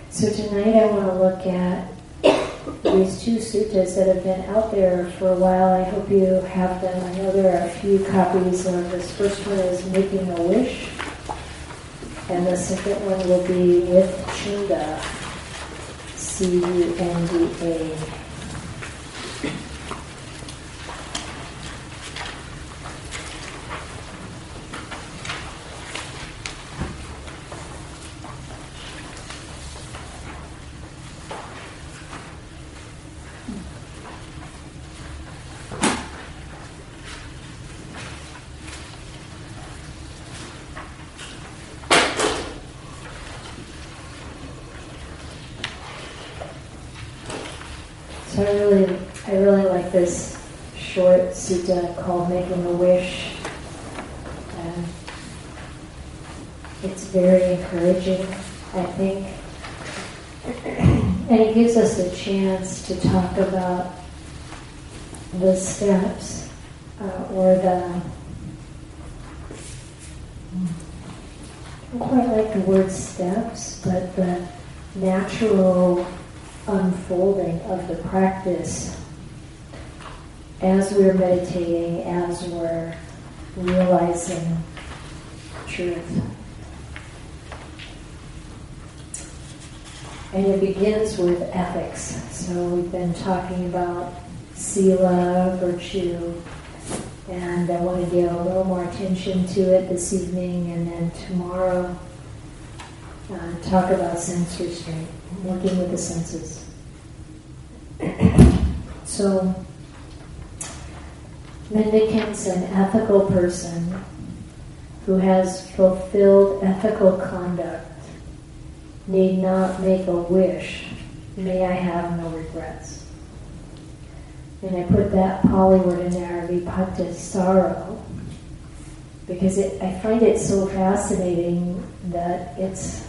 So tonight I want to look at these two suttas that have been out there for a while. I hope you have them. I know there are a few copies of this. First one is Making a Wish, and the second one will be With Chunda, C-U-N-D-A. So I really like this short sutta called Making a Wish. It's very encouraging, I think. And it gives us a chance to talk about the steps, or the, I don't quite like the word steps, but the natural unfolding of the practice as we're meditating, as we're realizing truth. And it begins with ethics. So we've been talking about sila, virtue, and I want to give a little more attention to it this evening, and then tomorrow talk about sense restraint, working with the senses. So, mendicant's an ethical person who has fulfilled ethical conduct need not make a wish, may I have no regrets. And I put that Pali word in there, vipattisaro, because I find it so fascinating that it's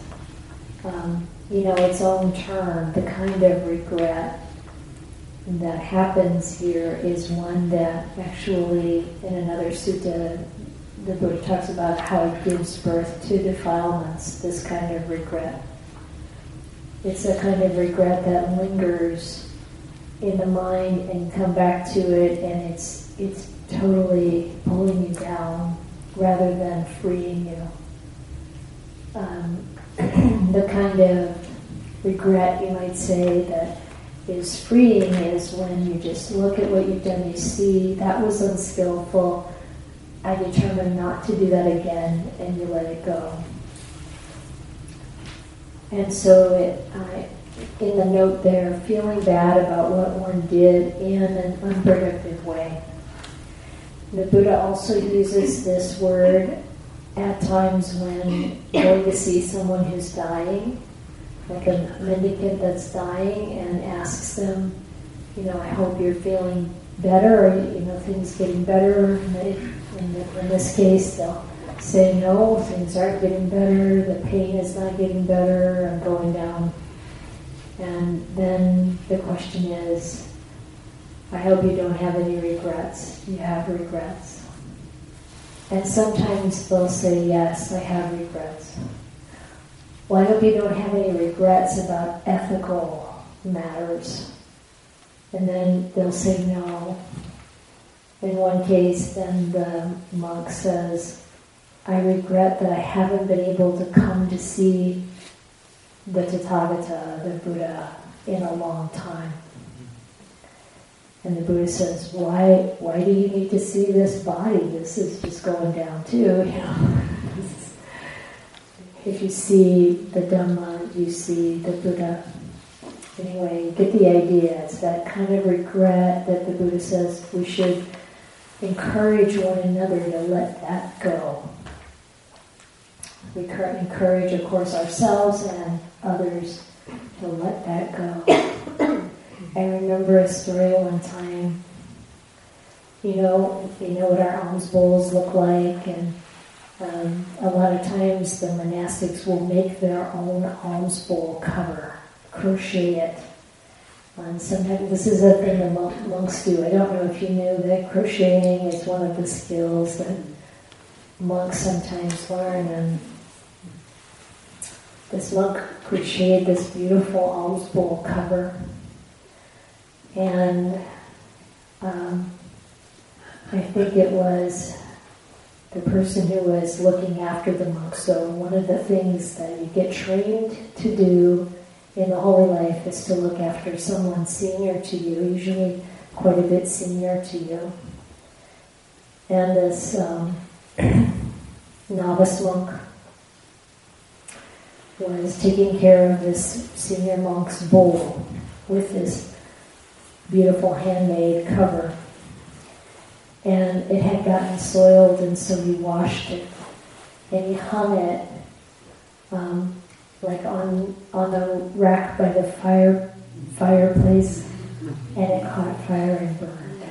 its own term. The kind of regret that happens here is one that actually, in another sutta, the Buddha talks about how it gives birth to defilements, this kind of regret. It's a kind of regret that lingers in the mind and come back to it, and it's totally pulling you down rather than freeing you. The kind of regret, you might say, that is freeing is when you just look at what you've done, you see, that was unskillful, I determined not to do that again, and you let it go. And so in the note there, feeling bad about what one did in an unproductive way. The Buddha also uses this word at times when going to see someone who's dying, like a mendicant that's dying, and asks them, I hope you're feeling better, or things getting better. In this case, they'll say, no, things aren't getting better, the pain is not getting better, I'm going down. And then the question is, I hope you don't have any regrets. You have regrets. And sometimes they'll say, yes, I have regrets. Well, I hope you don't have any regrets about ethical matters. And then they'll say no. In one case, then the monk says, I regret that I haven't been able to come to see the Tathagata, the Buddha, in a long time. And the Buddha says, why do you need to see this body? This is just going down too, If you see the Dhamma, you see the Buddha. Anyway, you get the idea. It's that kind of regret that the Buddha says we should encourage one another to let that go. We encourage, of course, ourselves and others to let that go. I remember a story one time, you know what our alms bowls look like, and a lot of times the monastics will make their own alms bowl cover, crochet it. And sometimes this is a thing that monks do. I don't know if you knew that crocheting is one of the skills that monks sometimes learn, and this monk crocheted this beautiful alms bowl cover, and I think it was the person who was looking after the monk. So one of the things that you get trained to do in the holy life is to look after someone senior to you, usually quite a bit senior to you. And this novice monk was taking care of this senior monk's bowl with this beautiful handmade cover. And it had gotten soiled, and so he washed it. And he hung it like on the rack by the fireplace, and it caught fire and burned.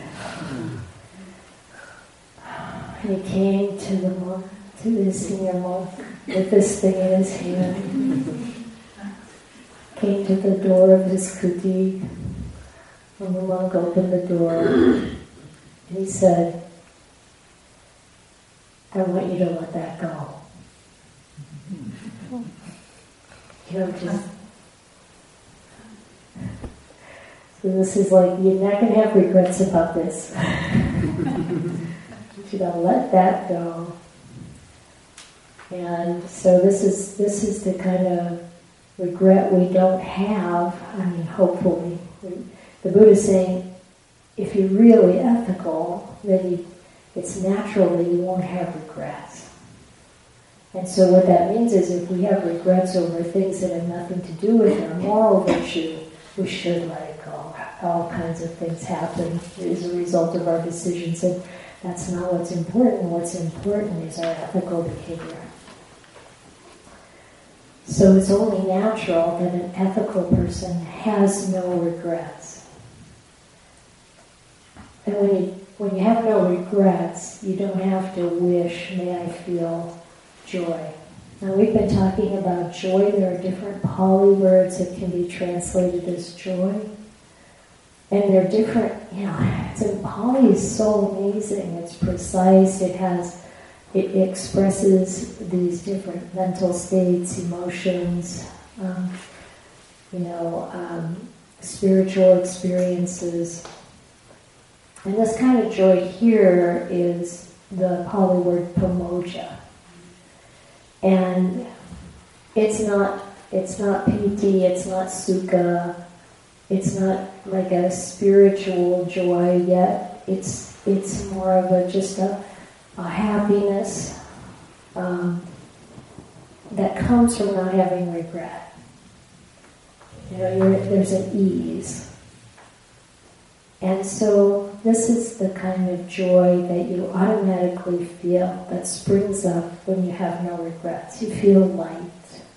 And he came to the monk, to his senior monk, with this thing in his hand. Came to the door of his kuti, and the monk opened the door, and he said, "I want you to let that go." Just. So this is like, you're not going to have regrets about this. You gotta let that go. And so this is the kind of regret we don't have. I mean, hopefully. The Buddha is saying, if you're really ethical, then it's natural that you won't have regrets. And so what that means is, if we have regrets over things that have nothing to do with our moral virtue, we should let it go. All kinds of things happen as a result of our decisions, and that's not what's important. What's important is our ethical behavior. So it's only natural that an ethical person has no regrets. And when you have no regrets, you don't have to wish, may I feel joy. Now we've been talking about joy. There are different Pali words that can be translated as joy. And they're different, Pali is so amazing. It's precise. It expresses these different mental states, emotions, spiritual experiences. And this kind of joy here is the Pali word pamoja. And it's not piti, it's not sukha, it's not like a spiritual joy yet. It's more of just a happiness that comes from not having regret. There's an ease. And so this is the kind of joy that you automatically feel, that springs up when you have no regrets. You feel light,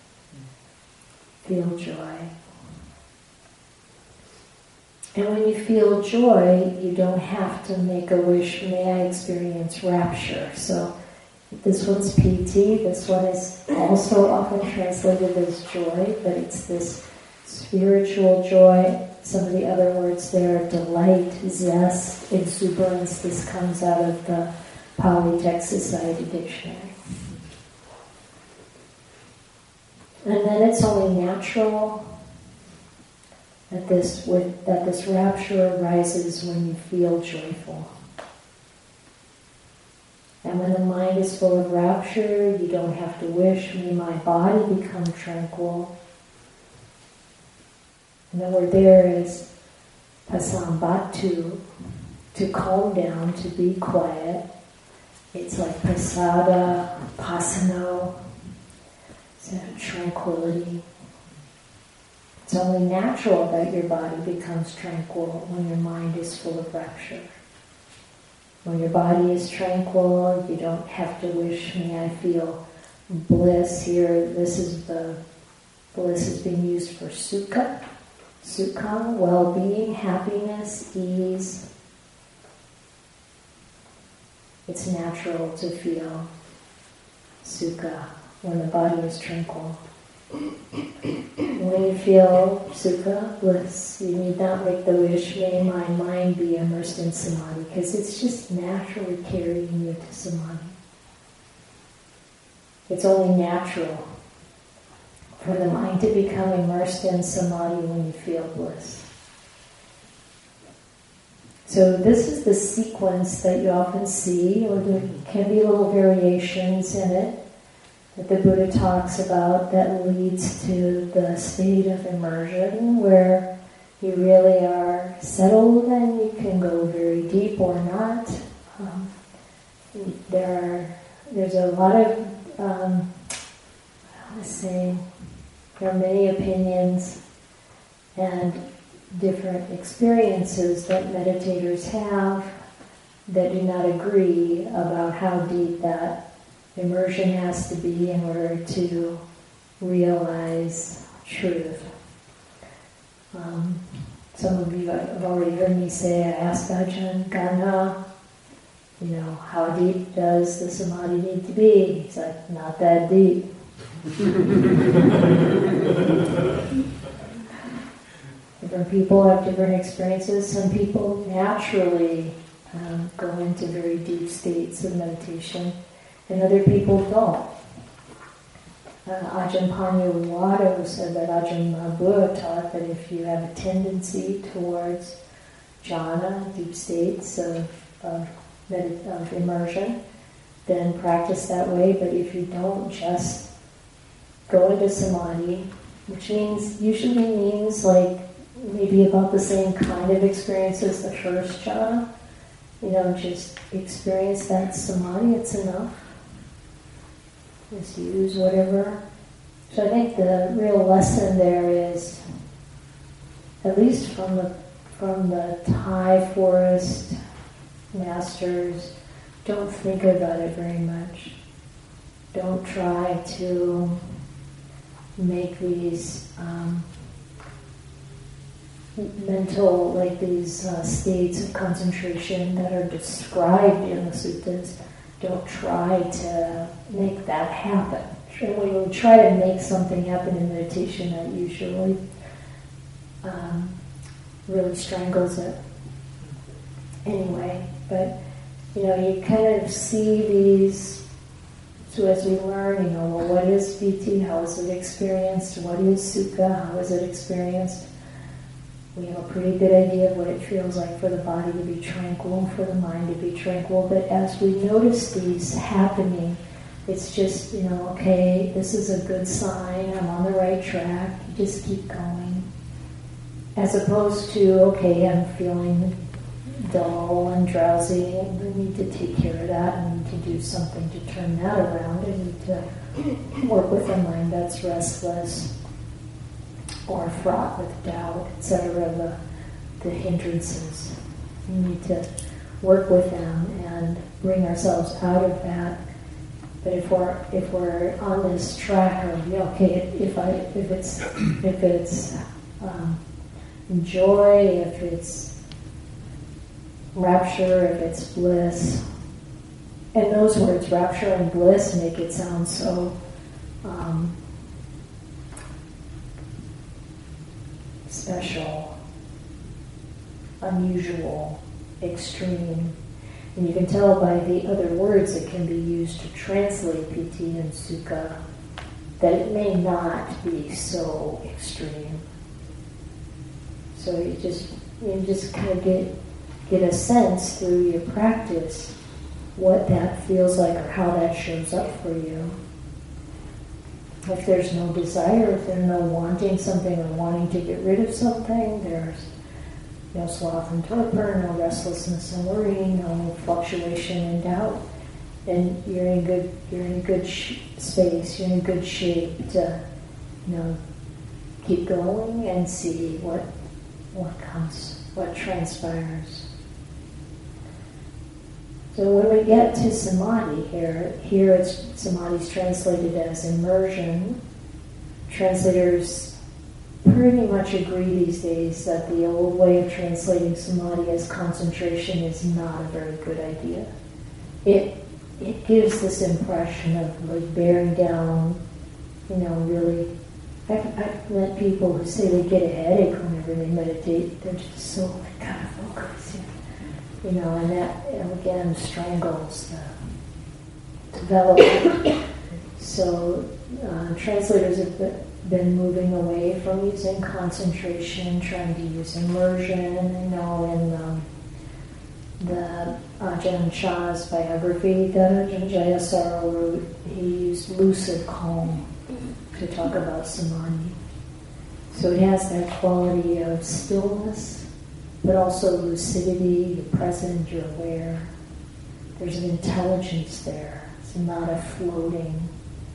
feel joy. And when you feel joy, you don't have to make a wish, may I experience rapture. So this one's piti, this one is also often translated as joy, but it's this spiritual joy. Some of the other words there, delight, zest, exuberance. This comes out of the Pali Text Society Dictionary. And then it's only natural that this rapture arises when you feel joyful. And when the mind is full of rapture, you don't have to wish, may my body become tranquil. And the word there is pasambatu, to calm down, to be quiet. It's like pasada, pasano, so tranquility. It's only natural that your body becomes tranquil when your mind is full of rapture. When your body is tranquil, you don't have to wish, may I feel bliss here. Bliss is being used for sukha. Sukha, well-being, happiness, ease. It's natural to feel sukha when the body is tranquil. When you feel sukha, bliss, you need not make the wish, may my mind be immersed in samadhi, because it's just naturally carrying you to samadhi. It's only natural for the mind to become immersed in samadhi when you feel bliss. So this is the sequence that you often see, or there can be little variations in it that the Buddha talks about that leads to the state of immersion where you really are settled and you can go very deep or not. There's a lot of, there are many opinions and different experiences that meditators have that do not agree about how deep that immersion has to be in order to realize truth. Some of you have already heard me say, I asked Ajahn Gana, how deep does the samadhi need to be? He's like, not that deep. Different people have different experiences. Some people naturally go into very deep states of meditation, and other people don't. Ajahn Panyawado said that Ajahn Mahabua taught that if you have a tendency towards jhana, deep states of immersion, then practice that way. But if you don't, just go into samadhi, which usually means like maybe about the same kind of experience as the first jhana. Just experience that samadhi, it's enough. Just use whatever. So I think the real lesson there is, at least from the Thai forest masters, don't think about it very much. Don't try to make these mental, like these states of concentration that are described in the suttas. Don't try to make that happen. When you try to make something happen in meditation, that usually really strangles it. Anyway, but you kind of see these. So as we learn, what is piti? How is it experienced? What is sukha? How is it experienced? We have a pretty good idea of what it feels like for the body to be tranquil, for the mind to be tranquil. But as we notice these happening, it's just, okay, this is a good sign. I'm on the right track. You just keep going. As opposed to, okay, I'm feeling dull and drowsy, and we need to take care of that. I need to do something to turn that around. I need to work with a mind that's restless or fraught with doubt, etc., the hindrances. We need to work with them and bring ourselves out of that. But if we're on this track of, okay, if it's joy, if it's rapture, if it's bliss, and those words, rapture and bliss, make it sound so special, unusual, extreme. And you can tell by the other words that can be used to translate piti and sukha that it may not be so extreme. So you just kind of get a sense through your practice what that feels like or how that shows up for you. If there's no desire, if there's no wanting something or wanting to get rid of something, there's no sloth and torpor, no restlessness and worry, no fluctuation and doubt, then you're in a good space. You're in good shape to, keep going and see what comes, what transpires. So when we get to samadhi here samadhi's translated as immersion. Translators pretty much agree these days that the old way of translating samadhi as concentration is not a very good idea. It gives this impression of like bearing down, really. I've met people who say they get a headache whenever they meditate. They're just so kind of focused, and that again strangles the development. So translators have been moving away from using concentration, trying to use immersion. I know in the Ajahn Chah's biography that Ajahn Jayasara wrote, he used lucid calm to talk about samadhi. So it has that quality of stillness, but also lucidity. You're present, you're aware. There's an intelligence there. It's not a floating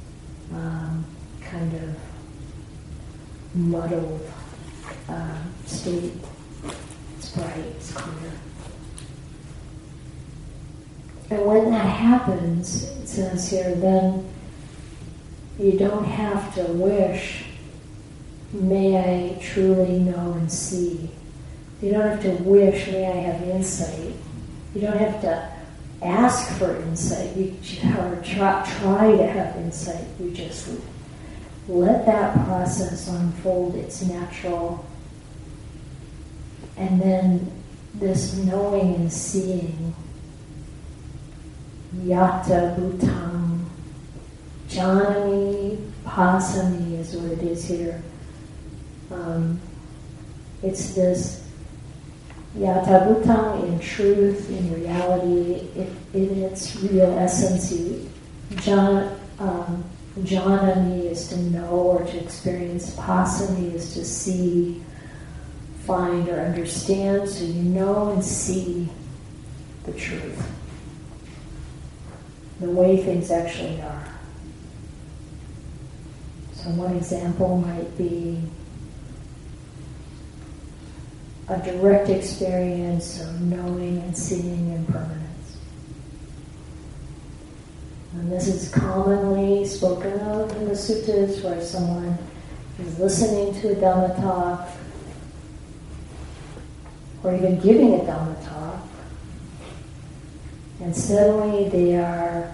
kind of muddled state. It's bright, it's clear. And when that happens, it says here, then you don't have to wish, may I truly know and see. You don't have to wish, may I have insight. You don't have to ask for insight, or try to have insight. You just let that process unfold. It's natural. And then this knowing and seeing, yata bhutam janami pasami is what it is here. It's this yata bhutam in truth, in reality, in its real essence. Janami is to know or to experience. Pasami is to see, find, or understand. So you know and see the truth, the way things actually are. So one example might be a direct experience of knowing and seeing impermanence. And this is commonly spoken of in the suttas, where someone is listening to a Dhamma talk, or even giving a Dhamma talk, and suddenly they are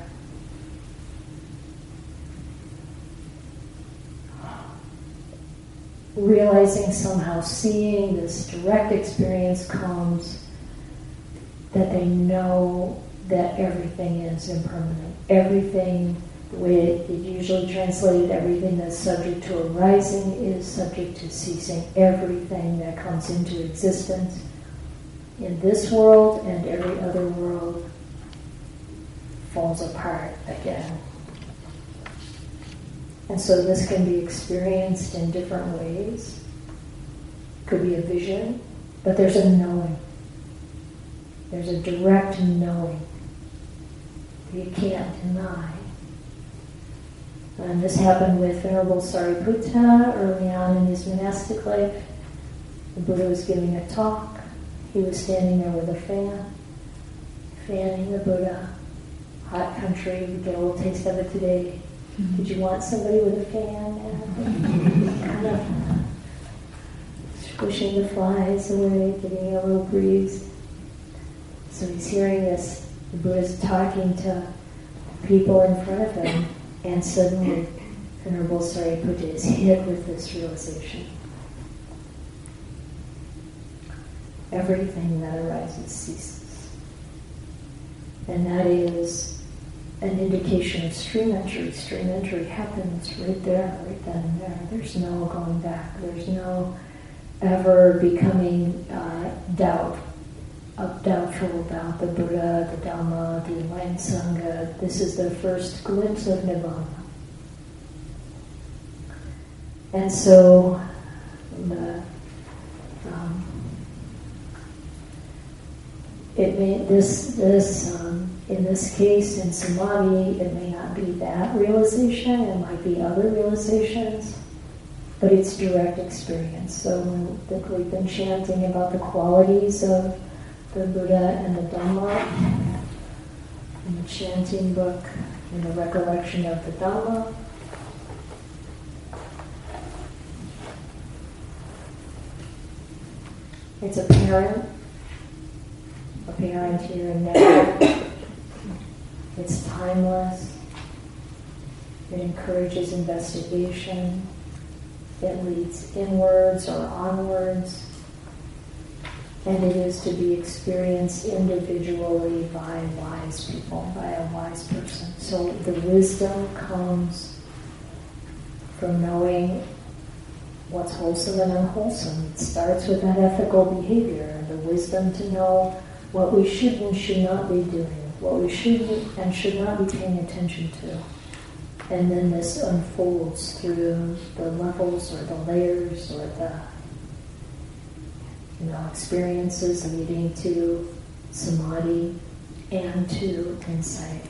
realizing, somehow seeing, this direct experience comes, that they know that everything is impermanent. Everything, the way it usually translated, everything that's subject to arising is subject to ceasing. Everything that comes into existence in this world and every other world falls apart again. And so this can be experienced in different ways. It could be a vision, but there's a knowing. There's a direct knowing you can't deny. And this happened with Venerable Sariputta early on in his monastic life. The Buddha was giving a talk. He was standing there with a fan, fanning the Buddha. Hot country, we get a little taste of it today. Did you want somebody with a fan? Kind of pushing the flies away, getting a little breeze. So he's hearing this. The Buddha's talking to people in front of him, and suddenly Venerable Sariputta is hit with this realization. Everything that arises ceases. And that is an indication of stream entry. Stream entry happens right there, right then and there. There's no going back. There's no ever becoming doubtful about the Buddha, the Dhamma, the enlightened Sangha. This is the first glimpse of Nibbana. And so in this case, in samadhi, it may not be that realization, it might be other realizations, but it's direct experience. So we've been chanting about the qualities of the Buddha and the Dhamma in the chanting book, in the recollection of the Dhamma. It's apparent here and now. It's timeless. It encourages investigation. It leads inwards or onwards. And it is to be experienced individually by wise people, by a wise person. So the wisdom comes from knowing what's wholesome and unwholesome. It starts with that ethical behavior and the wisdom to know what we should and should not be doing, what we should and should not be paying attention to. And then this unfolds through the levels or the layers or the experiences leading to samadhi and to insight.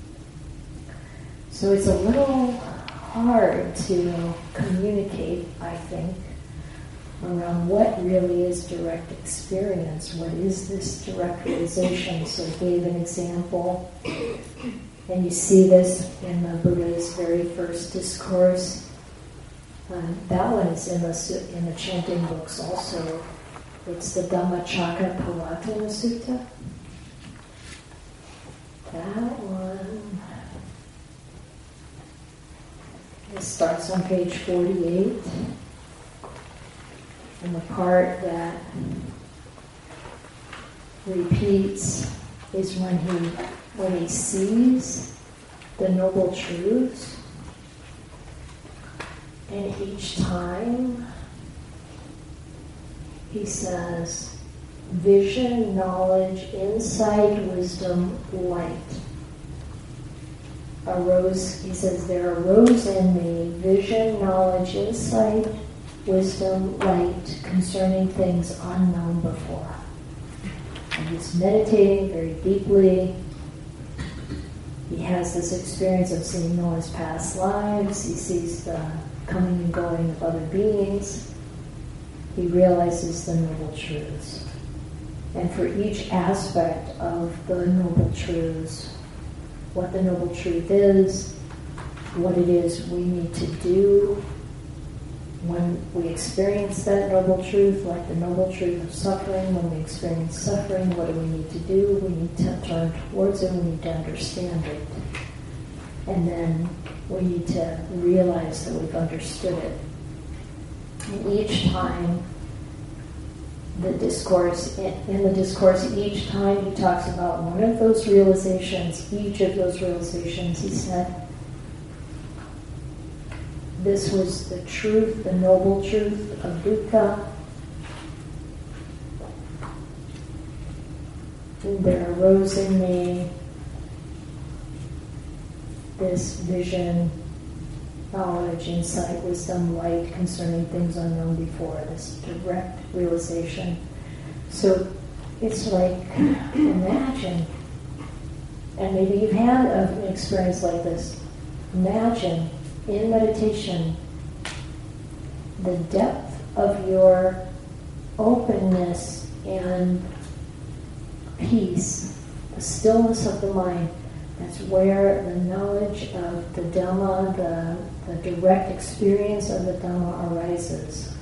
So it's a little hard to communicate, I think, around what really is direct experience. What is this direct realization? So I gave an example, and you see this in the Buddha's very first discourse. That one is in the chanting books also. It's the Dhammacakkappavattana Sutta. That one. It starts on page 48. And the part that repeats is when he sees the noble truths, and each time he says, vision, knowledge, insight, wisdom, light. He says, there arose in me vision, knowledge, insight, wisdom, light concerning things unknown before. And he's meditating very deeply. He has this experience of seeing Noah's past lives. He sees the coming and going of other beings. He realizes the noble truths. And for each aspect of the noble truths, what the noble truth is, what it is we need to do when we experience that noble truth, like the noble truth of suffering. When we experience suffering, what do we need to do? We need to turn towards it, we need to understand it. And then we need to realize that we've understood it. And each time in the discourse, each time he talks about one of those realizations, each of those realizations, he said, this was the truth, the noble truth of dukkha. And there arose in me this vision, knowledge, insight, wisdom, light concerning things unknown before, this direct realization. So it's like, imagine, and maybe you've had an experience like this, imagine in meditation the depth of your openness and peace, the stillness of the mind. That's where the knowledge of the Dhamma, the direct experience of the Dhamma arises.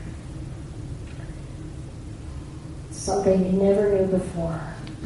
Something you never knew before.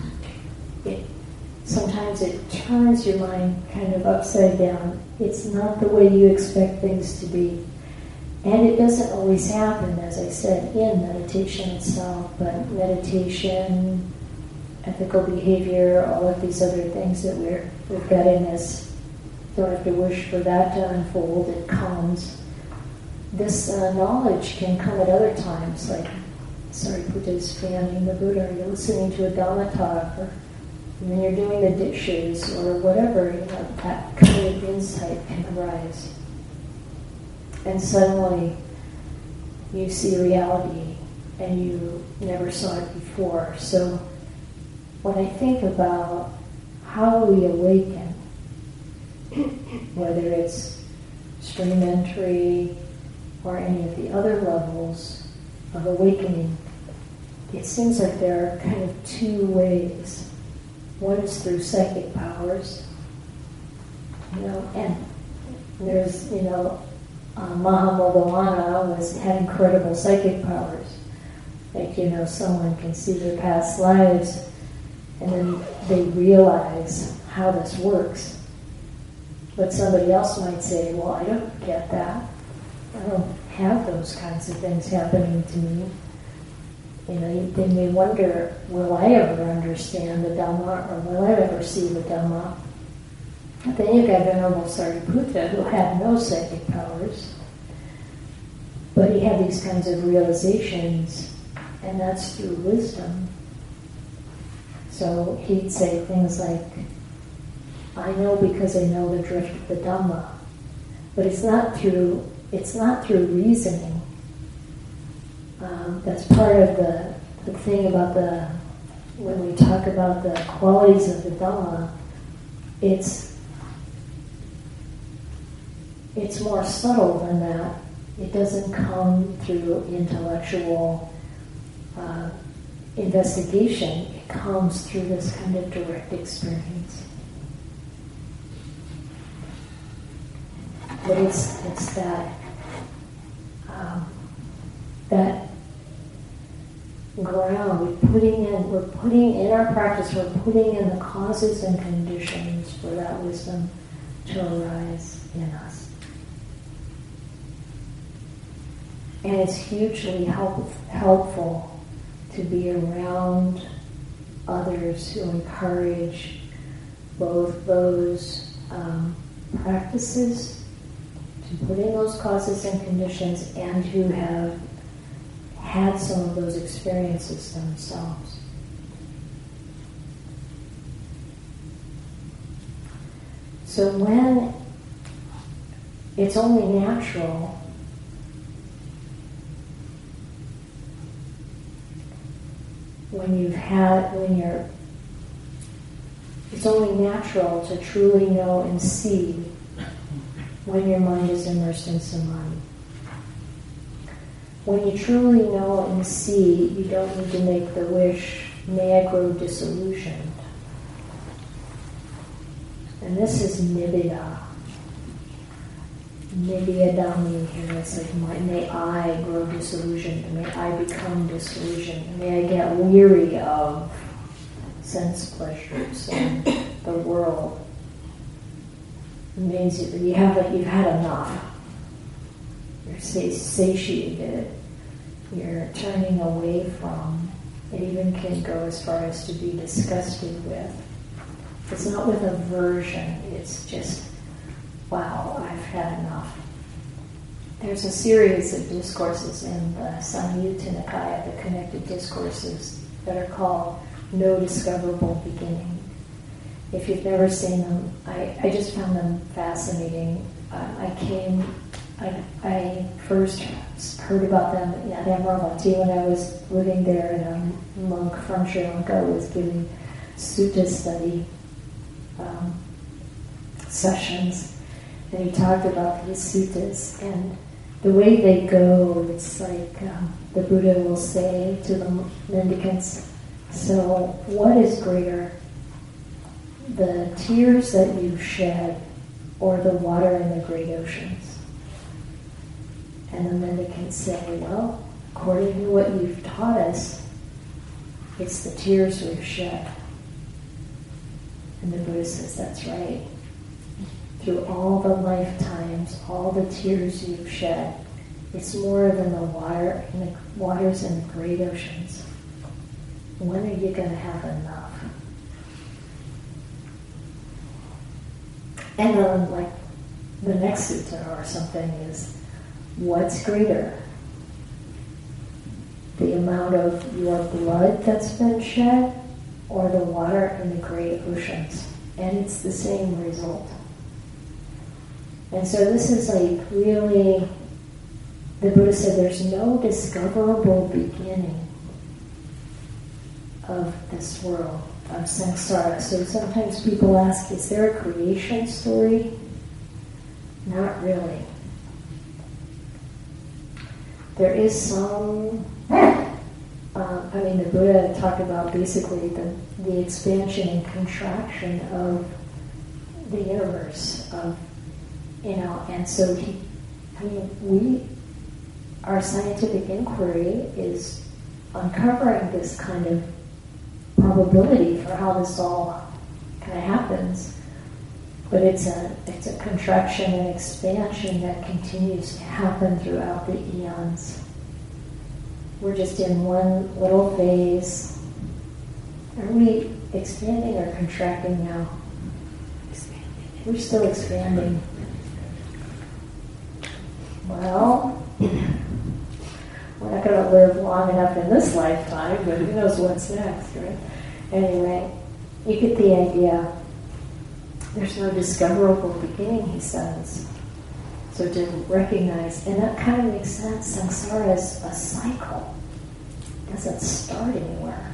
Sometimes it turns your mind kind of upside down. It's not the way you expect things to be. And it doesn't always happen, as I said, in meditation itself, but meditation, ethical behavior, all of these other things that we've got in us. Don't have to wish for that to unfold. It comes. This knowledge can come at other times, like Sariputta's fanning the Buddha, or you're listening to a Dhamma talk, or when you're doing the dishes, or whatever, that kind of insight can arise. And suddenly you see reality, and you never saw it before. So when I think about how we awaken, whether it's stream entry or any of the other levels of awakening, it seems like there are kind of two ways. One is through psychic powers, and there's, Mahamoggallana had incredible psychic powers. Like, someone can see their past lives, and then they realize how this works. But somebody else might say, well, I don't get that. I don't have those kinds of things happening to me. They may wonder, will I ever understand the Dhamma, or will I ever see the Dhamma? But then you've got Venerable Sariputta, who had no psychic powers. But he had these kinds of realizations, and that's through wisdom. So he'd say things like, I know because I know the drift of the Dhamma. But it's not through reasoning. That's part of the thing about when we talk about the qualities of the Dhamma, it's more subtle than that. It doesn't come through intellectual investigation. It comes through this kind of direct experience. But it's that ground we're putting in our practice. We're putting in the causes and conditions for that wisdom to arise in us, and it's hugely helpful to be around others who encourage both those practices, to put in those causes and conditions, and who have had some of those experiences themselves. So when it's only natural it's only natural to truly know and see when your mind is immersed in samadhi. When you truly know and see, you don't need to make the wish, may I grow disillusioned. And this is nibbida. Nibbidami here, it's like, may I grow disillusioned, may I become disillusioned, may I get weary of sense pleasures and the world. It means you've had enough. You're satiated. You're turning away from. It even can go as far as to be disgusted with. It's not with aversion. It's just, wow, I've had enough. There's a series of discourses in the Samyutta Nikaya, the connected discourses, that are called No Discoverable Beginning. If you've never seen them, I just found them fascinating. I first heard about them at Amaravati when I was living there, and a monk from Sri Lanka was giving sutta study sessions, and he talked about these suttas, and the way they go, it's like the Buddha will say to the mendicants, so what is greater, the tears that you shed or the water in the great oceans? And the mendicants say, well, according to what you've taught us, it's the tears we've shed. And the Buddha says, that's right. Through all the lifetimes, all the tears you've shed, it's more than the waters in the great oceans. When are you going to have enough? And then, like, the next sutta or something is, what's greater? The amount of your blood that's been shed or the water in the great oceans? And it's the same result. And so this is like really, the Buddha said there's no discoverable beginning of this world, of samsara. So sometimes people ask, is there a creation story? Not really. There is some, the Buddha talked about basically the expansion and contraction of the universe, and so our scientific inquiry is uncovering this kind of probability for how this all kind of happens. But it's a contraction and expansion that continues to happen throughout the eons. We're just in one little phase. Are we expanding or contracting now? Expanding. We're still expanding. Well, not going to live long enough in this lifetime, but who knows what's next, right? Anyway, you get the idea. There's no discoverable beginning, he says. So to recognize, and that kind of makes sense, samsara is a cycle. It doesn't start anywhere.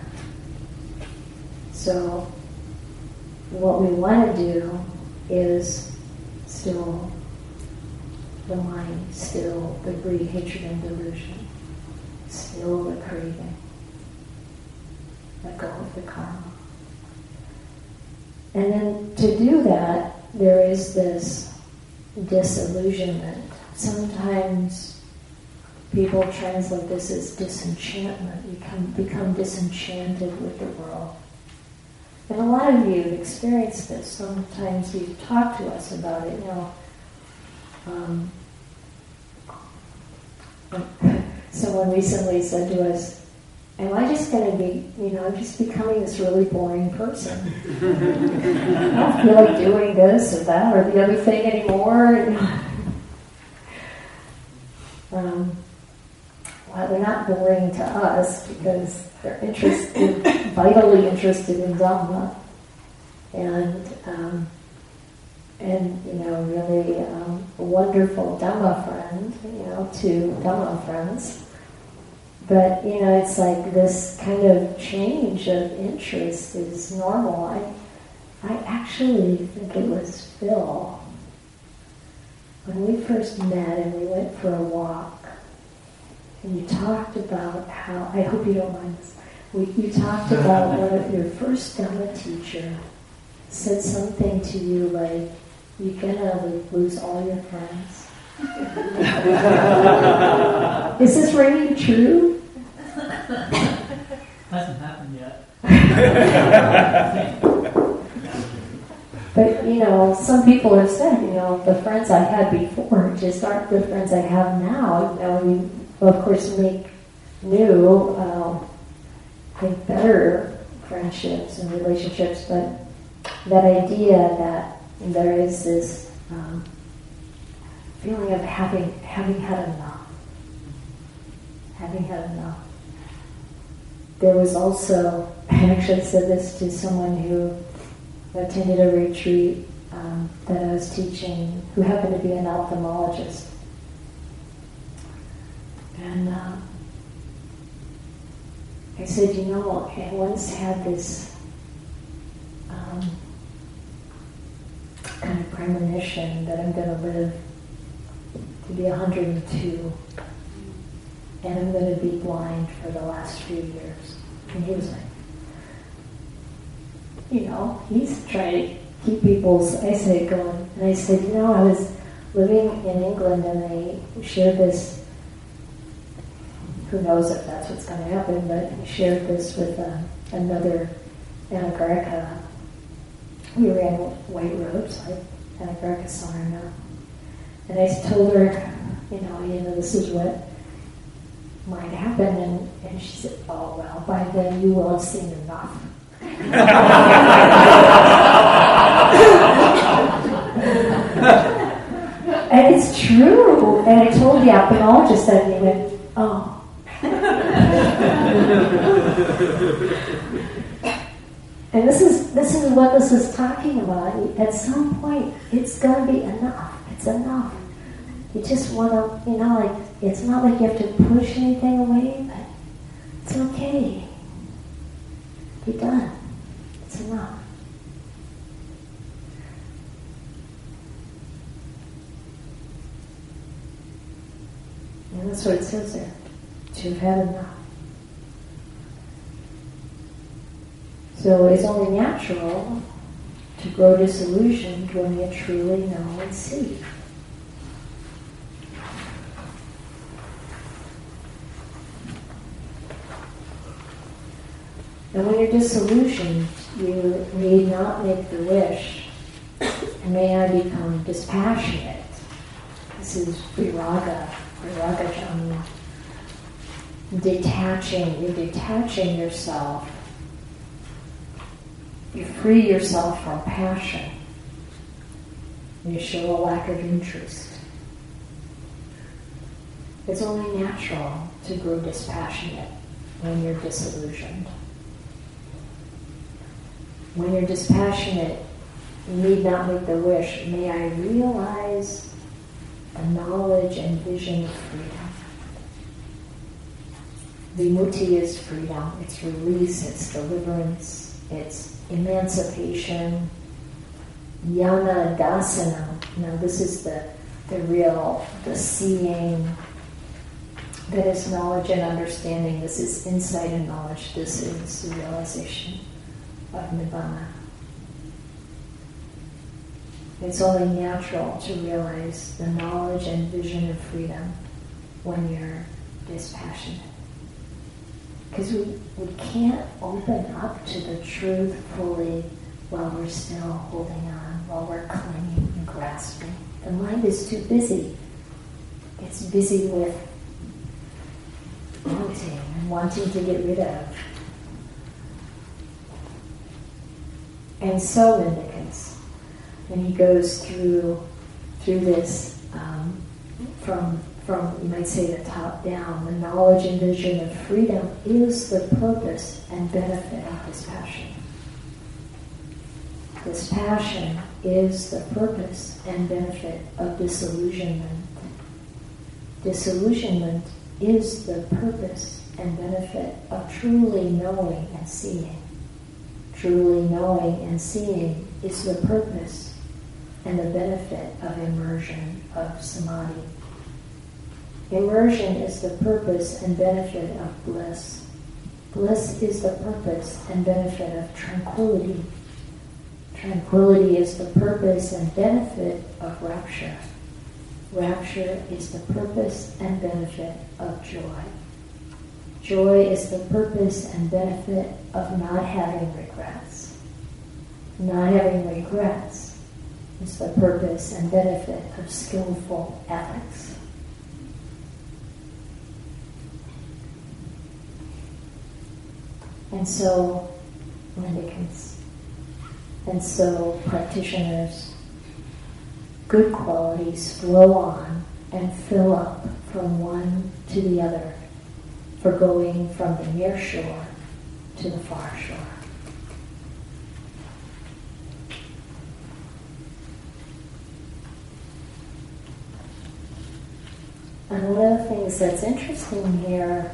So what we want to do is still the mind, still the greed, hatred, and delusion, still the craving. Let go of the karma. And then to do that, there is this disillusionment. Sometimes people translate this as disenchantment. You become disenchanted with the world. And a lot of you have experienced this. Sometimes you talk to us about it. Someone recently said to us, am I just going to be, I'm just becoming this really boring person. I don't feel like doing this or that or the other thing anymore. Well, they're not boring to us because they're vitally interested in Dhamma. And really wonderful Dhamma friend, two Dhamma friends. But, it's like this kind of change of interest is normal. I actually think it was Phil. When we first met and we went for a walk, and you talked about how, I hope you don't mind this, you talked about one of your first Dhamma teacher said something to you like, you're gonna lose all your friends. Is this really true? Hasn't happened yet. But, some people have said, the friends I had before just aren't the friends I have now. You, of course, make new, better friendships and relationships, but that idea that there is this feeling of having had enough. Having had enough. There was also, I actually said this to someone who attended a retreat that I was teaching, who happened to be an ophthalmologist. And I said, I once had this kind of premonition that I'm going to live to be 102, and I'm going to be blind for the last few years. And he was like, he's trying to keep people's eyesight going. And I said, I was living in England and I shared this, who knows if that's what's going to happen, but I shared this with another Anagarika. We were in white robes, like Anagarika Sarana. And I told her, this is what might happen. And she said, oh, well, by then you will have seen enough. And it's true. And I told the ophthalmologist that, and he went, oh. And this is what this is talking about. At some point, it's going to be enough. It's enough. You just want to, it's not like you have to push anything away, but it's okay. Be done. It's enough. And that's what it says there. To have had enough. So it's only natural to grow disillusioned when you truly know and see. And when you're disillusioned, you need not make the wish. May I become dispassionate. This is viraga jhana. You're detaching yourself. You free yourself from passion. You show a lack of interest. It's only natural to grow dispassionate when you're disillusioned. When you're dispassionate, you need not make the wish, may I realize the knowledge and vision of freedom. Vimutti is freedom, it's release, it's deliverance, it's emancipation. Jnana dasana, now this is the seeing, that is knowledge and understanding, this is insight and knowledge, this is the realization of Nibbana. It's only natural to realize the knowledge and vision of freedom when you're dispassionate. Because we can't open up to the truth fully while we're still holding on, while we're clinging and grasping. The mind is too busy. It's busy with wanting and wanting to get rid of. And so mendicants, when he goes through this from you might say the top down, the knowledge and vision of freedom is the purpose and benefit of this passion. This passion is the purpose and benefit of disillusionment. Disillusionment is the purpose and benefit of truly knowing and seeing. Truly knowing and seeing is the purpose and the benefit of immersion, of samadhi. Immersion is the purpose and benefit of bliss. Bliss is the purpose and benefit of tranquility. Tranquility is the purpose and benefit of rapture. Rapture is the purpose and benefit of joy. Joy is the purpose and benefit of not having regrets. Not having regrets is the purpose and benefit of skillful ethics. And so, mendicants, and so practitioners, good qualities flow on and fill up from one to the other, for going from the near shore to the far shore. And one of the things that's interesting here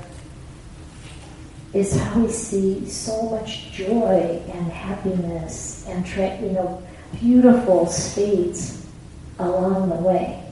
is how we see so much joy and happiness and beautiful states along the way.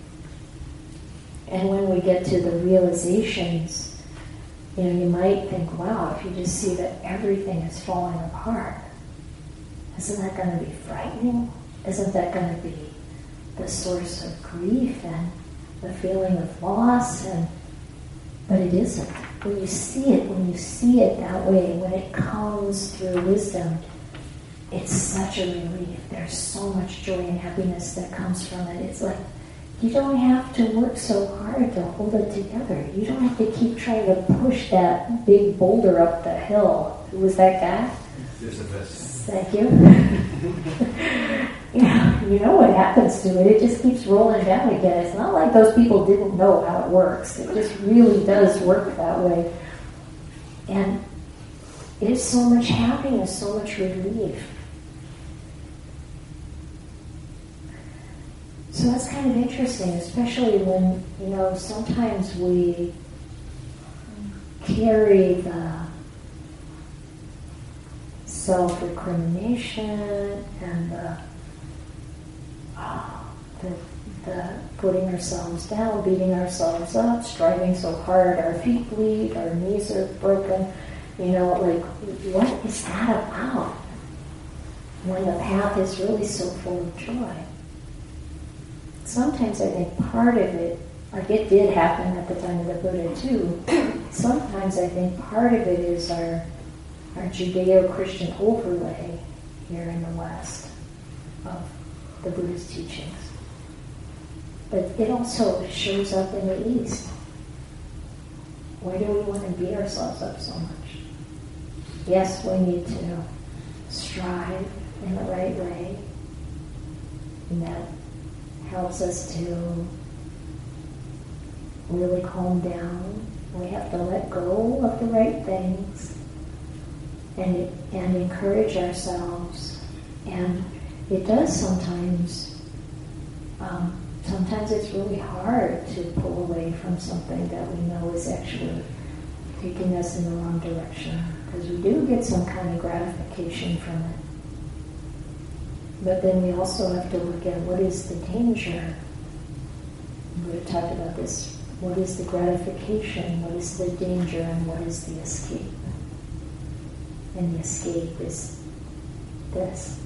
And when we get to the realizations, you might think, wow, if you just see that everything is falling apart, isn't that going to be frightening? Isn't that going to be the source of grief and the feeling of loss? But it isn't. When you see it that way, when it comes through wisdom, it's such a relief. There's so much joy and happiness that comes from it. It's like, you don't have to work so hard to hold it together. You don't have to keep trying to push that big boulder up the hill. Who was that guy? Thank you. You know what happens to it. It just keeps rolling down again. It's not like those people didn't know how it works. It just really does work that way. And it's so much happiness, so much relief. So that's kind of interesting, especially when, sometimes we carry the self-recrimination and the putting ourselves down, beating ourselves up, striving so hard, our feet bleed, our knees are broken. What is that about? When the path is really so full of joy. Sometimes I think part of it, like it did happen at the time of the Buddha too, sometimes I think part of it is our Judeo-Christian overlay here in the West of the Buddha's teachings. But it also shows up in the East. Why do we want to beat ourselves up so much? Yes, we need to strive in the right way, and that helps us to really calm down We have to let go of the right things and encourage ourselves. And it does sometimes it's really hard to pull away from something that we know is actually taking us in the wrong direction, because we do get some kind of gratification from it. But then we also have to look at what is the danger. We talked about this. What is the gratification? What is the danger? And what is the escape? And the escape is this.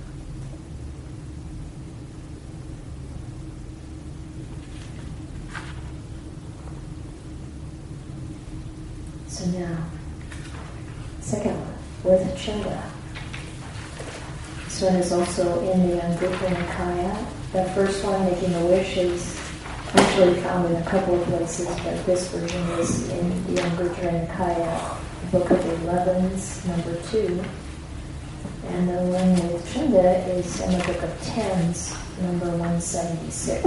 So now, second one, with Chunda. This one is also in the Anguttara Nikaya. The first one, making a wish, is actually found in a couple of places, but this version is in the Anguttara Nikaya, Book of 11s, number 2. And the one with Chunda is in the Book of Tens, number 176.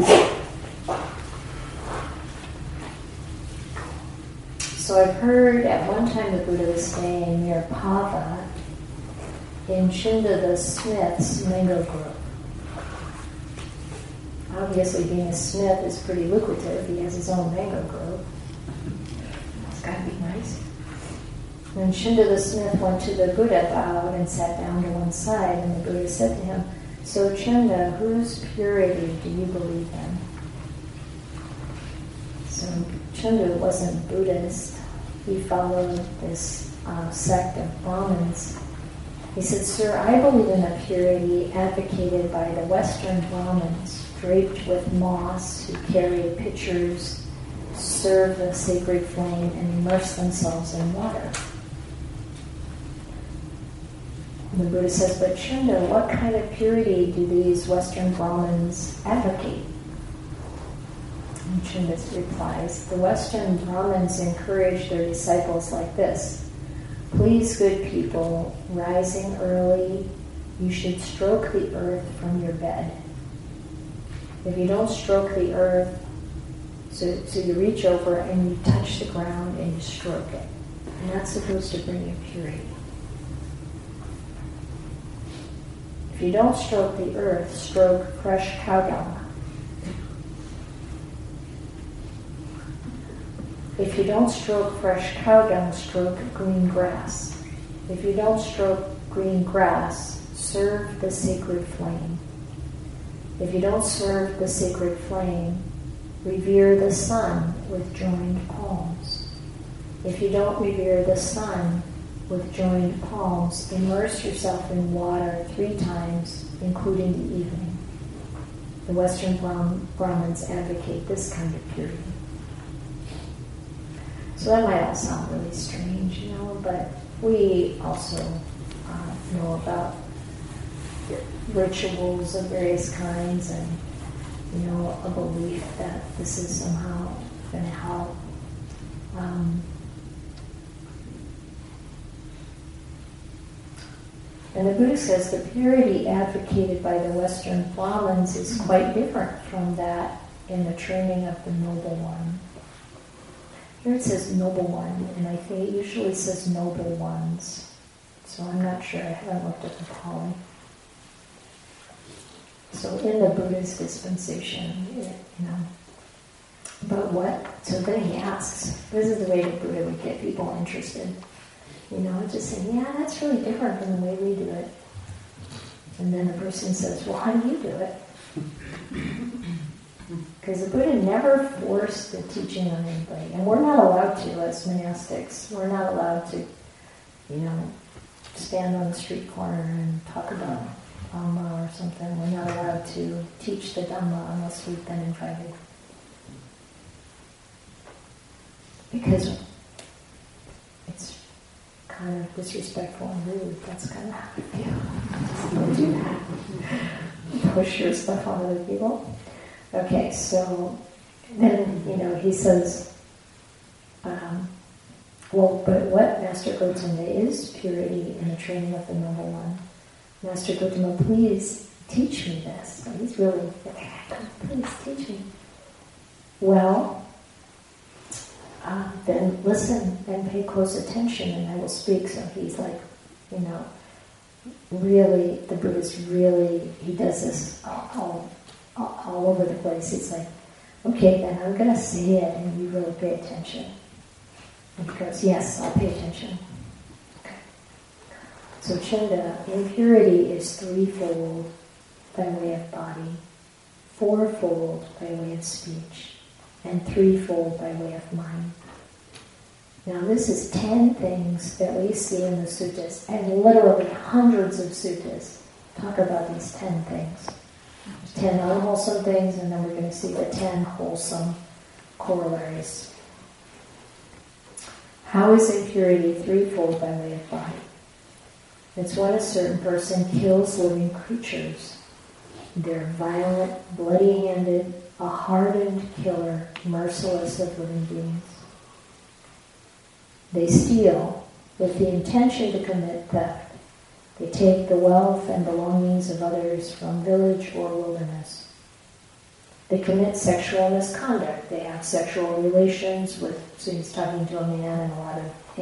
So I've heard at one time the Buddha was staying near Pava in Chunda the Smith's mango grove. Obviously, being a smith is pretty lucrative. He has his own mango grove. That's got to be nice. And Chunda the Smith went to the Buddha, bowed, and sat down to one side. And the Buddha said to him, "So Chunda, whose purity do you believe in?" So Chunda wasn't Buddhist. He followed this sect of Brahmins. He said, "Sir, I believe in a purity advocated by the Western Brahmins, draped with moss, who carry pitchers, serve the sacred flame, and immerse themselves in water." And the Buddha says, "But Chunda, what kind of purity do these Western Brahmins advocate?" And Chunda replies, "The Western Brahmins encourage their disciples like this. Please, good people, rising early, you should stroke the earth from your bed. If you don't stroke the earth, so you reach over and you touch the ground and you stroke it. And that's supposed to bring you purity. If you don't stroke the earth, stroke fresh cow dung. If you don't stroke fresh cow dung, stroke green grass. If you don't stroke green grass, serve the sacred flame. If you don't serve the sacred flame, revere the sun with joined palms. If you don't revere the sun with joined palms, immerse yourself in water 3 times, including the evening." The Western Brahmins advocate this kind of purity. So that might all sound really strange, but we also know about rituals of various kinds and, a belief that this is somehow going to help. And the Buddha says the purity advocated by the Western Brahmins is quite different from that in the training of the Noble One. Here it says Noble One, and I think it usually says Noble Ones. So I'm not sure, I haven't looked at the Pali. So in the Buddha's dispensation, but what? So then he asks, this is the way the Buddha would get people interested. Just saying, yeah, that's really different than the way we do it. And then the person says, well, how do you do it? Because the Buddha never forced the teaching on anybody. And we're not allowed to as monastics. We're not allowed to, stand on the street corner and talk about Dhamma or something. We're not allowed to teach the Dhamma unless we've been invited. Because it's kind of disrespectful and rude. That's kind of how I feel. Don't do that. Push your stuff on other people. Okay, so then, he says, well, but what, Master Gotama, is purity in the training of the Noble One? Master Gotama, please teach me this. So he's really, please teach me. Well, then listen and pay close attention and I will speak. So he's like, really, the Buddha's really, he does this all over the place. He's like, okay, then I'm going to say it and you really pay attention. And he goes, yes, I'll pay attention. Okay. So Chunda, impurity is threefold by way of body, fourfold by way of speech, and threefold by way of mind. Now this is 10 things that we see in the suttas, and literally hundreds of suttas talk about these 10 things. 10 unwholesome things, and then we're going to see the 10 wholesome corollaries. How is impurity threefold by way of body? It's when a certain person kills living creatures. They're violent, bloody-handed, a hardened killer, merciless of living beings. They steal with the intention to commit theft. They take the wealth and belongings of others from village or wilderness. They commit sexual misconduct. They have sexual relations with, so he's talking to a man, and a lot of,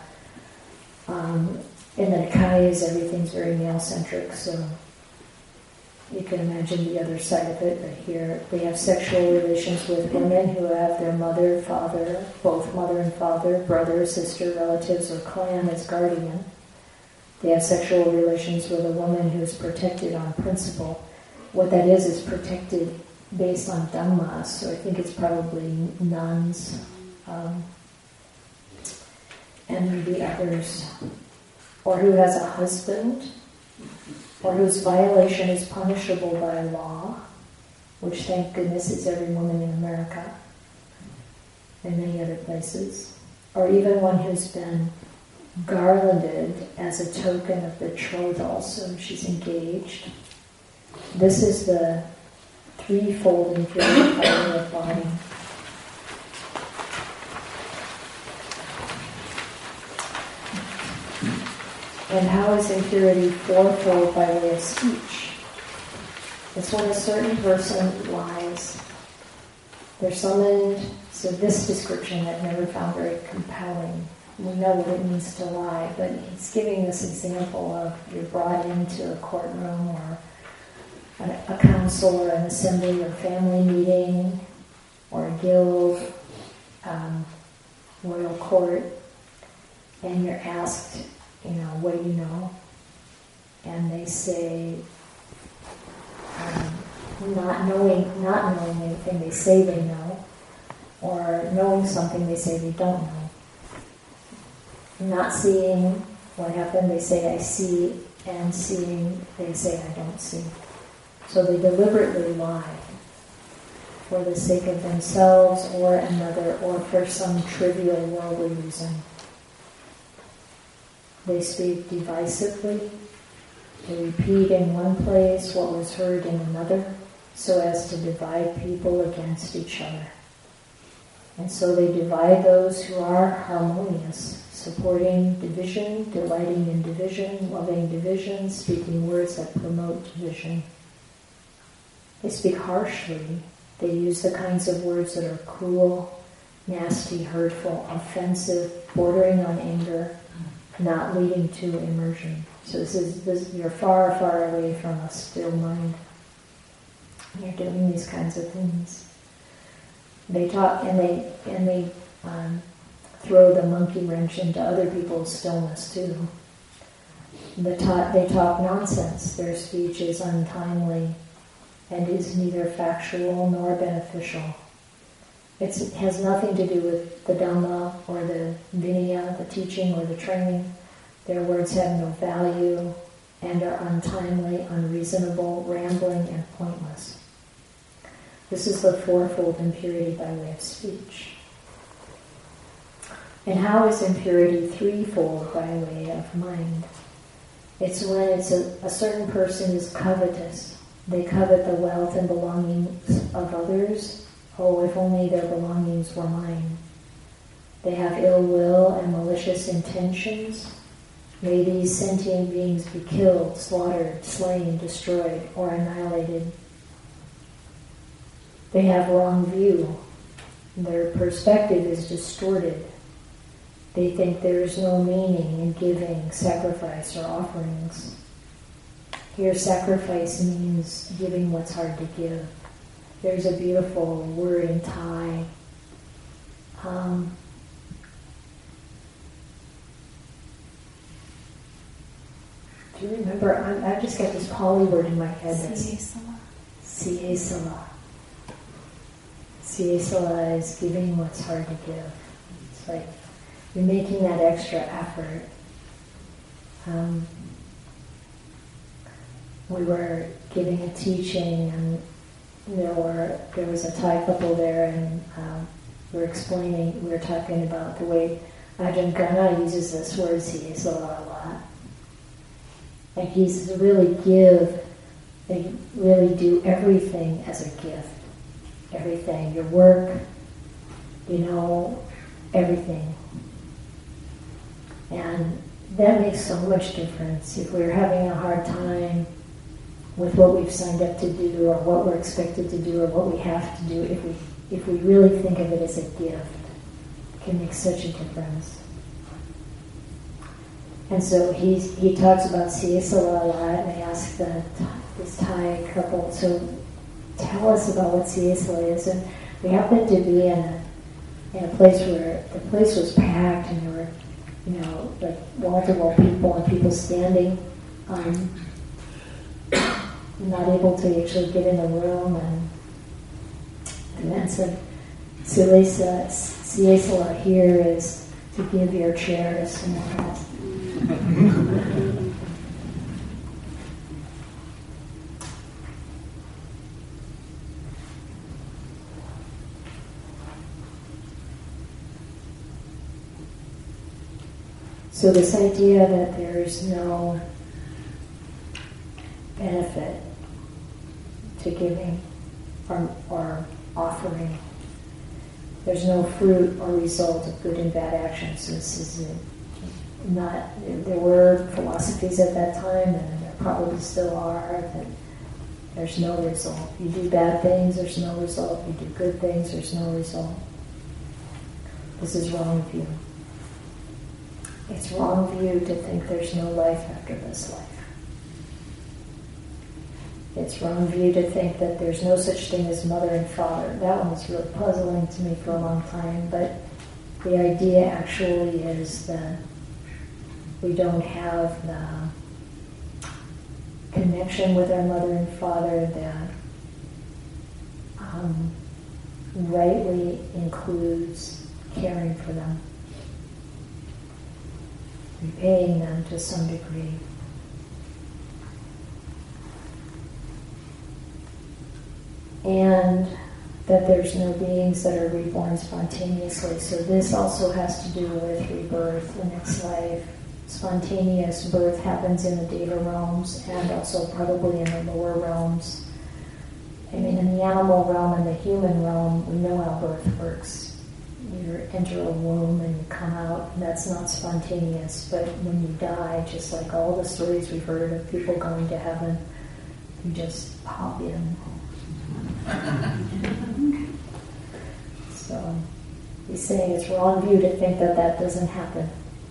in the Nikayas, everything's very male-centric, so you can imagine the other side of it, but here they have sexual relations with women who have their mother, father, both mother and father, brother, sister, relatives, or clan as guardian. They have sexual relations with a woman who is protected on principle. What that is protected based on Dhamma, so I think it's probably nuns and maybe others. Or who has a husband, or whose violation is punishable by law, which thank goodness is every woman in America and many other places, or even one who's been garlanded as a token of betrothal, so she's engaged. This is the threefold impurity by way of body. And how is impurity fourfold by way of speech? It's when a certain person lies. They're summoned, so this description I've never found very compelling. We know what it means to lie, but he's giving this example of you're brought into a courtroom or a council or an assembly or family meeting or a guild, royal court, and you're asked, what do you know? And they say, not knowing anything, they say they know. Or knowing something, they say they don't know. Not seeing what happened, they say I see, and seeing, they say I don't see. So they deliberately lie for the sake of themselves or another, or for some trivial worldly reason. They speak divisively. They repeat in one place what was heard in another, so as to divide people against each other. And so they divide those who are harmonious, supporting division, delighting in division, loving division, speaking words that promote division. They speak harshly. They use the kinds of words that are cruel, nasty, hurtful, offensive, bordering on anger, not leading to immersion. So this you're far, far away from a still mind. You're doing these kinds of things. They talk and they throw the monkey wrench into other people's stillness too. They talk nonsense. Their speech is untimely and is neither factual nor beneficial. It has nothing to do with the Dhamma or the Vinaya, the teaching or the training. Their words have no value and are untimely, unreasonable, rambling, and pointless. This is the fourfold impurity by way of speech. And how is impurity threefold by way of mind? It's when a certain person is covetous. They covet the wealth and belongings of others. Oh, if only their belongings were mine. They have ill will and malicious intentions. May these sentient beings be killed, slaughtered, slain, destroyed, or annihilated. They have wrong view. their perspective is distorted. They think there is no meaning in giving sacrifice or offerings. Here, sacrifice means giving what's hard to give. There's a beautiful word in Thai. Do you remember? I've just got this Pali word in my head. Siyesala. Siyesala. Siyesala is giving what's hard to give. It's like you're making that extra effort. We were giving a teaching, and there was a Thai couple there, and we were talking about the way Ajahn Gana uses this word siyesala a lot. Like he's to really give, they really do everything as a gift. Everything, your work, everything. And that makes so much difference. If we're having a hard time with what we've signed up to do, or what we're expected to do, or what we have to do, if we really think of it as a gift, it can make such a difference. And so he talks about siyesala a lot, and I asked this Thai couple, so tell us about what siyesala is. And we happened to be in a place where the place was packed, and there were, like wall-to-wall people, and people standing, not able to actually get in the room. And the man said, siyesala here is to give your chair to someone else. So this idea that there is no benefit to giving or offering, there's no fruit or result of good and bad actions. This is not. There were philosophies at that time, and there probably still are, that there's no result. You do bad things, there's no result. You do good things, there's no result. This is wrong view. It's wrong view to think there's no life after this life. It's wrong view to think that there's no such thing as mother and father. That one was really puzzling to me for a long time, but the idea actually is that we don't have the connection with our mother and father that rightly includes caring for them, repaying them to some degree. And that there's no beings that are reborn spontaneously. So this also has to do with rebirth, the next life. Spontaneous birth happens in the Deva realms, and also probably in the lower realms. I mean, in the animal realm and the human realm, we know how birth works. You enter a womb and you come out, and that's not spontaneous. But when you die, just like all the stories we've heard of people going to heaven, you just pop in. So he's saying it's wrong view to think that that doesn't happen.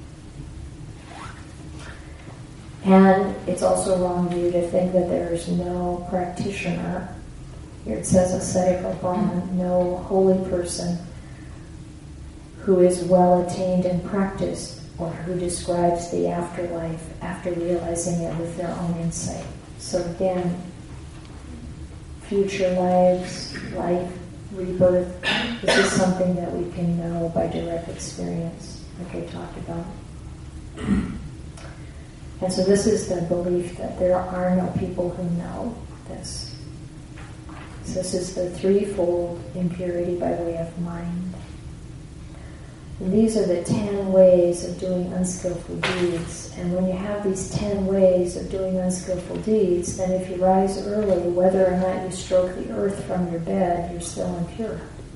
And it's also wrong view to think that there is no practitioner. Here it says ascetic or Brahman, no holy person who is well attained and practiced, or who describes the afterlife after realizing it with their own insight. So again, future lives, life, rebirth, this is something that we can know by direct experience, like I talked about. And so this is the belief that there are no people who know this. So this is the threefold impurity by way of mind. And these are the 10 ways of doing unskillful deeds. And when you have these 10 ways of doing unskillful deeds, then if you rise early, whether or not you stroke the earth from your bed, you're still impure.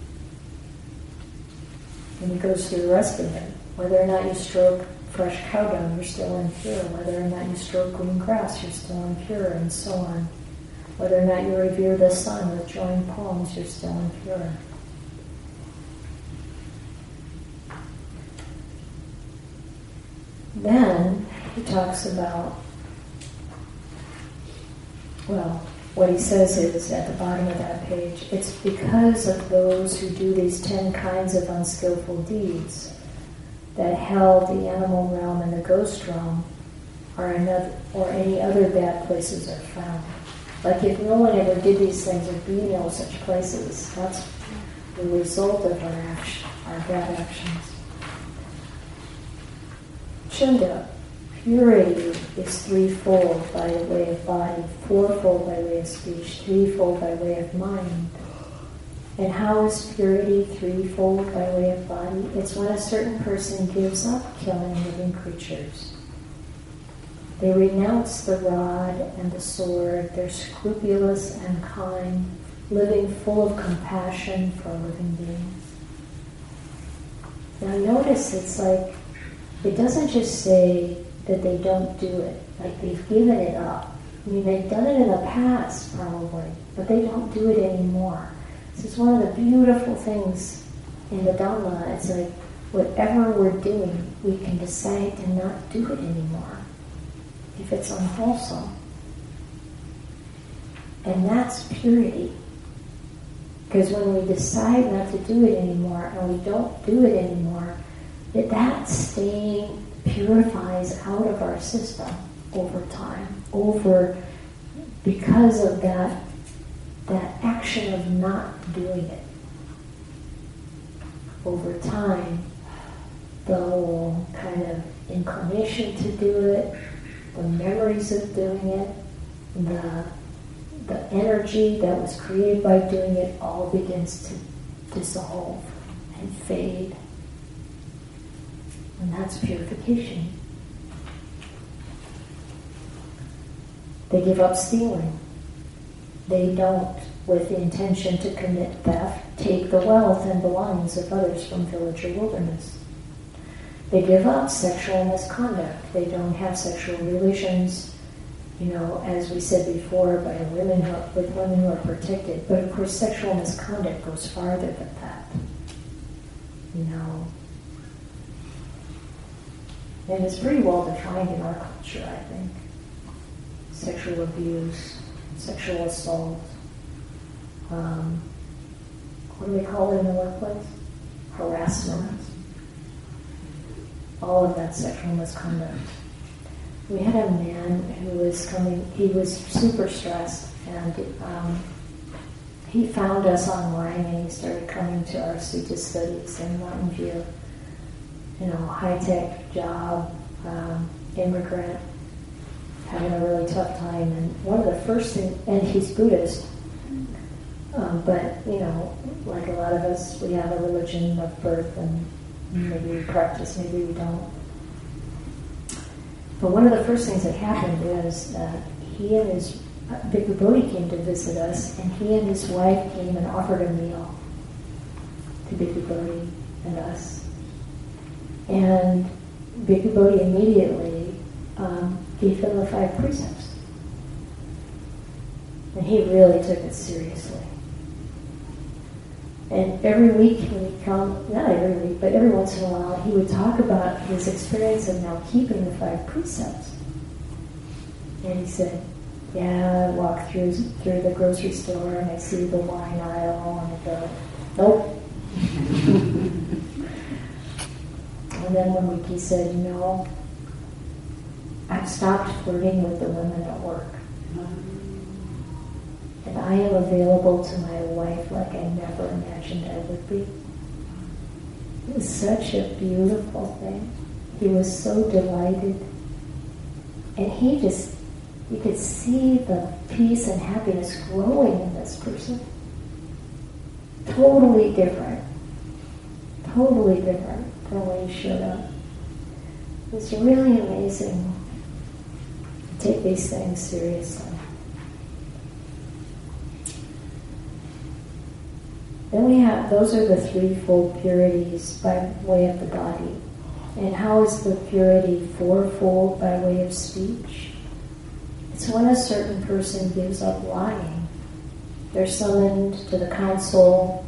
And it goes through the rest of it. Whether or not you stroke fresh cow dung, you're still impure. Whether or not you stroke green grass, you're still impure, and so on. Whether or not you revere the sun with drawing poems, you're still impure. Then he talks about, well, what he says is at the bottom of that page, it's because of those who do these 10 kinds of unskillful deeds that hell, the animal realm, and the ghost realm or any other bad places are found. Like if no one ever did these things, there'd be no such places. That's the result of our bad actions. Chunda, purity is threefold by way of body, fourfold by way of speech, threefold by way of mind. And how is purity threefold by way of body? It's when a certain person gives up killing living creatures. They renounce the rod and the sword. They're scrupulous and kind, living full of compassion for living beings. Now notice it's like, it doesn't just say that they don't do it, like they've given it up. I mean, they've done it in the past probably, but they don't do it anymore. This is one of the beautiful things in the Dhamma. It's like, whatever we're doing, we can decide to not do it anymore if it's unwholesome. And that's purity. Because when we decide not to do it anymore, and we don't do it anymore, that stain purifies out of our system over time, because of that action of not doing it. Over time, the whole kind of inclination to do it, the memories of doing it, the energy that was created by doing it all begins to dissolve and fade. And that's purification. They give up stealing. They don't, with the intention to commit theft, take the wealth and belongings of others from village or wilderness. They give up sexual misconduct. They don't have sexual relations, as we said before, with women who are protected. But of course, sexual misconduct goes farther than that. And it's pretty well defined in our culture, I think. Sexual abuse, sexual assault. What do we call it in the workplace? Harassment. All of that sexual misconduct. We had a man who was coming, he was super stressed, and he found us online, and he started coming to our Sutta studies in Mountain View. High-tech job, immigrant, having a really tough time. And one of the first things, and he's Buddhist, but, like a lot of us, we have a religion of birth, and maybe we practice, maybe we don't. But one of the first things that happened was he and his, Bhikkhu Bodhi came to visit us, and he and his wife came and offered a meal to Bhikkhu Bodhi and us. And Bhikkhu Bodhi immediately gave them the 5 precepts. And he really took it seriously. And every week he would come, not every week, but every once in a while, he would talk about his experience of now keeping the 5 precepts. And he said, I walk through the grocery store and I see the wine aisle and I go, nope. And then one week he said, I've stopped flirting with the women at work. And I am available to my wife like I never imagined I would be. It was such a beautiful thing. He was so delighted. And you could see the peace and happiness growing in this person. Totally different from when he showed up. It's really amazing to take these things seriously. Then those are the threefold purities by way of the body. And how is the purity fourfold by way of speech? It's when a certain person gives up lying. They're summoned to the council.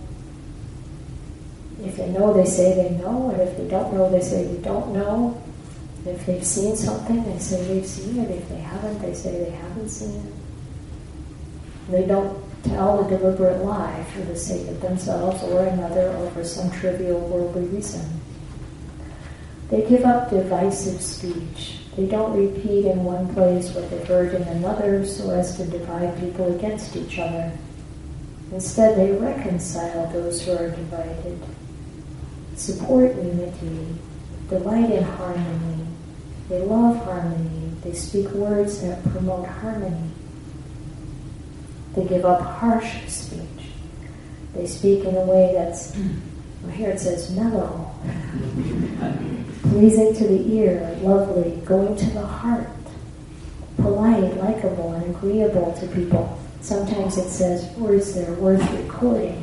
If they know, they say they know, and if they don't know, they say they don't know. If If they've seen something, they say they've seen it. If they haven't, they say they haven't seen it. They don't tell a deliberate lie for the sake of themselves or another or for some trivial worldly reason. They give up divisive speech. They don't repeat in one place what they've heard in another so as to divide people against each other. Instead, they reconcile those who are divided, support unity, delight in harmony. They love harmony. They speak words that promote harmony. They give up harsh speech. They speak in a way that's, well, here it says mellow, pleasing to the ear, lovely, going to the heart, polite, likable, and agreeable to people. Sometimes it says words that are worth recording.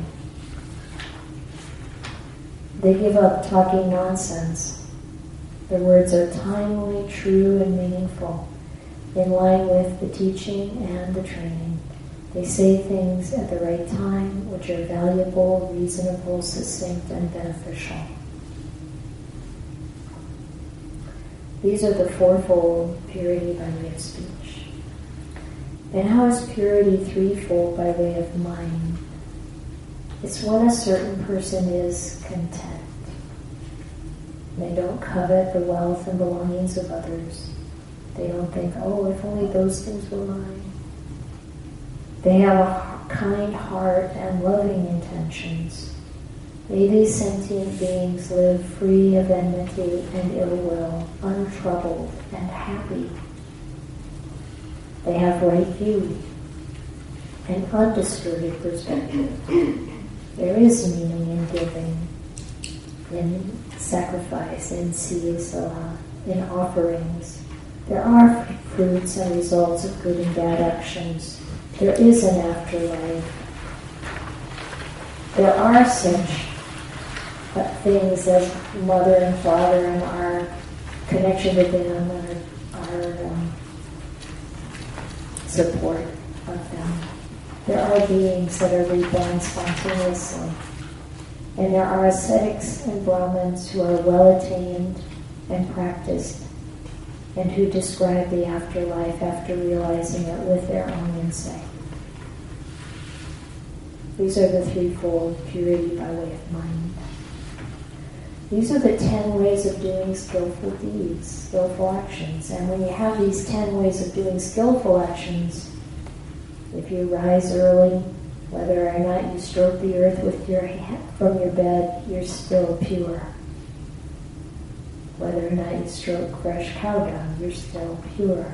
They give up talking nonsense. Their words are timely, true, and meaningful, in line with the teaching and the training. They say things at the right time, which are valuable, reasonable, succinct, and beneficial. These are the fourfold purity by way of speech. And how is purity threefold by way of mind? It's when a certain person is content. They don't covet the wealth and belongings of others. They don't think, oh, if only those things were mine. They have a kind heart and loving intentions. May these sentient beings live free of enmity and ill will, untroubled and happy. They have right view and undistorted perspective. There is meaning in giving, in sacrifice, in siyasala, in offerings. There are fruits and results of good and bad actions. There is an afterlife. There are such things as mother and father and our connection with them and our support of them. There are beings that are reborn spontaneously. And there are ascetics and Brahmins who are well attained and practiced and who describe the afterlife after realizing it with their own insight. These are the threefold purity by way of mind. These are the 10 ways of doing skillful deeds, skillful actions. And when you have these 10 ways of doing skillful actions, if you rise early, whether or not you stroke the earth with your hand from your bed, you're still pure. Whether or not you stroke fresh cow dung, you're still pure,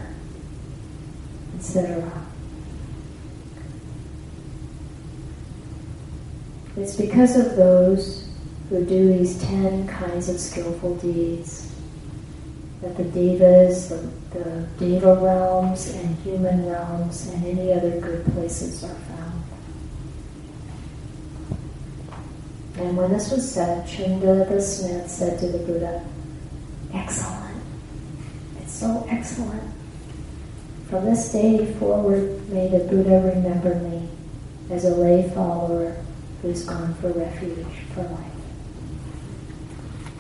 etc. It's because of those who do these 10 kinds of skillful deeds that the devas, the deva realms and human realms and any other good places are found. And when this was said, Chunda the smith said to the Buddha, "Excellent. It's so excellent. From this day forward, may the Buddha remember me as a lay follower who's gone for refuge for life."